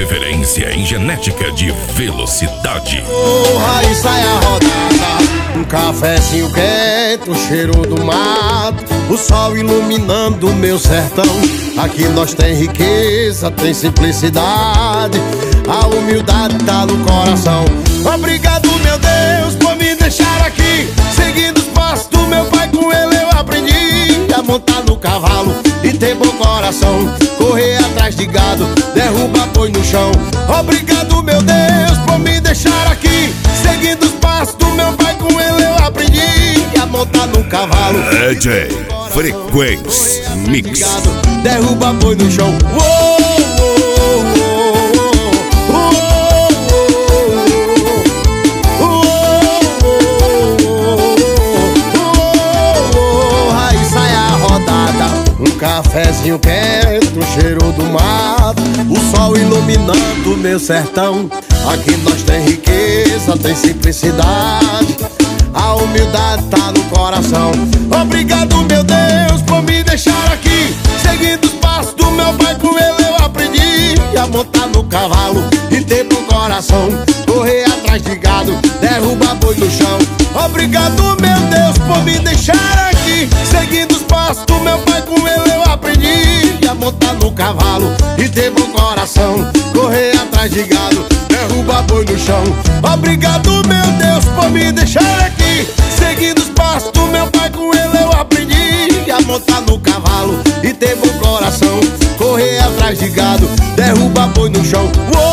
referência em genética de velocidade. Aí sai a rodada, um cafezinho quente, o cheiro do mato, o sol iluminando o meu sertão. Aqui nós tem riqueza, tem simplicidade, a humildade tá no coração. Obrigado, meu Deus, por me deixar aqui, seguindo os passos do meu pai. Com ele eu aprendi a montar no cavalo e ter bom coração, correr atrás de gado, derruba boi no chão. Obrigado, meu Deus, por me deixar aqui, seguindo os passos do meu pai. Com ele eu aprendi a montar no cavalo. DJ Frequência Mix. Derruba boi no chão. Aí sai a rodada, um cafezinho quente, o cheiro do mato, o sol iluminando o meu sertão. Aqui nós tem riqueza, tem simplicidade, a humildade tá no coração. Obrigado, meu Deus, por me deixar aqui, seguindo os passos do meu pai. Com ele eu aprendi a montar no cavalo e ter bom coração, correr atrás de gado, derruba boi no chão. Obrigado, meu Deus, por me deixar aqui, seguindo os passos do meu pai. Com ele eu aprendi a montar no cavalo e ter bom coração, correr atrás de gado, derruba boi no chão. Obrigado, meu Deus, por me deixar aqui, seguindo os passos do meu pai. Com ele eu aprendi a montar no cavalo e ter bom coração, correr atrás de gado, derruba boi no chão.